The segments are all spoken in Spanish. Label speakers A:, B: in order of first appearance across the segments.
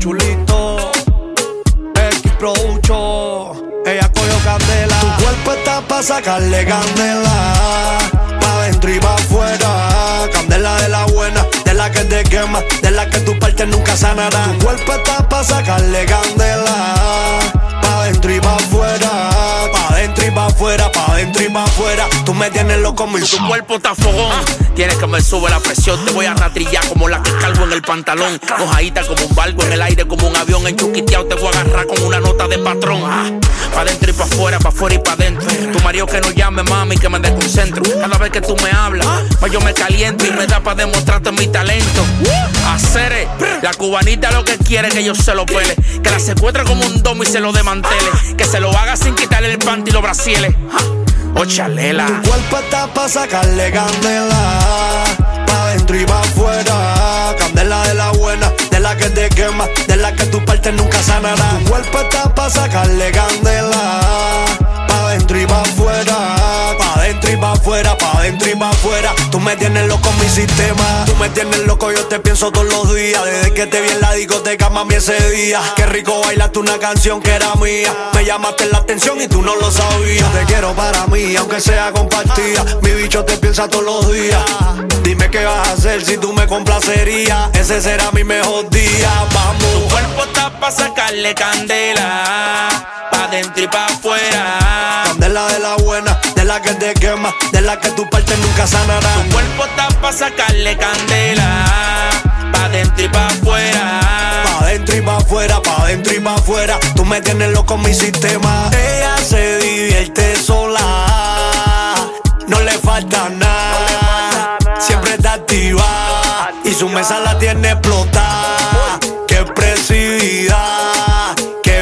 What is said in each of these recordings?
A: chulito. X Producho. Ella cogió candela. Tu cuerpo está pa' sacarle candela. Pa' dentro y pa' afuera. Candela de la buena, de la que te quema, de la que tu parte nunca sanará. Tu cuerpo está pa' sacarle candela. Pa' dentro y pa' afuera. Pa' dentro y pa' afuera, pa' dentro y pa' afuera. Tú me tienes loco, mi
B: Tu cuerpo está fogón. Tienes que me sube la presión. Te voy a ratrillar como la que cargo en el pantalón. Mojadita como un barco, en el aire como un avión. En chuquiteado te voy a agarrar con una nota de patrón. Pa' dentro y pa' afuera y pa' dentro. Tu marido que no llame, mami, que me desconcentro. Cada vez que tú me hablas, pues yo me caliento y me da pa' demostrarte mi talento. Hacer la cubanita lo que quiere que yo se lo pele. Que la secuestre como un domo y se lo desmantele. Que se lo haga sin quitarle el panty y los brasieles. Oh, chalela.
A: Tu cuerpo está pa' sacarle candela. Pa' dentro y pa' afuera. Candela de la buena, de la que te quema, de la que tu parte nunca sanará. Tu cuerpo está pa' sacarle candela. Pa' dentro y pa' afuera. Pa' dentro y pa' afuera, pa' dentro y pa' afuera. Tú me tienes loco en mi sistema. Tú me tienes loco, yo te pienso todos los días. Desde que te vi en la discoteca, mami, ese día. Qué rico bailaste una canción que era mía. Me llamaste la atención y tú no lo sabías. Te quiero para mí, aunque sea compartida. Mi bicho te piensa todos los días. Dime qué vas a hacer si tú me complacerías. Ese será mi mejor día, vamos.
B: Tu cuerpo está pa' sacarle candela. Pa' dentro y pa' afuera.
A: Candela de la buena, de la que te quema, de la que tu parte nunca sanará.
B: Tu cuerpo está pa' sacarle candela. Pa' dentro y pa' afuera.
A: Pa' dentro y pa' afuera, pa' dentro y pa' afuera. Tú me tienes loco en mi sistema. Ella se divierte sola. No le falta nada. Siempre está activa. Y su mesa la tiene explotada. Qué expresividad. Qué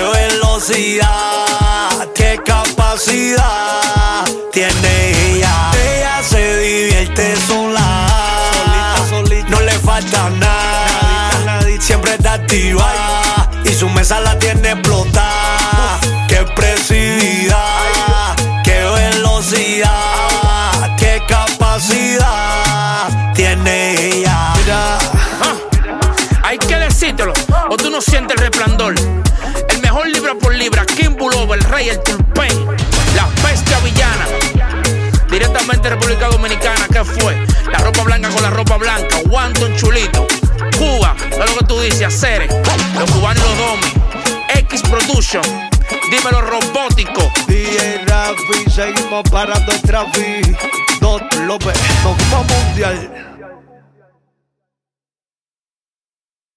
A: velocidad. Qué capacidad tiene ella. Ella se divierte sola. Solita. No le falta nada. Siempre está activa. Y su mesa la tiene explotada. Qué expresividad. Qué velocidad. Qué capacidad tiene ella. Mira.
B: Hay que decírtelo, o tú no sientes el resplandor. El mejor libra por libra, King Bulova, el rey, el Tulpen, la bestia villana. Directamente de República Dominicana, ¿qué fue? La ropa blanca con la ropa blanca, Wanton chulito. Cuba, es lo que tú dices, hacer. Los cubanos y los domis. X Production, dímelo robótico.
A: DJ Rafi, seguimos parando el tráfico. Dot López, nos vamos mundial.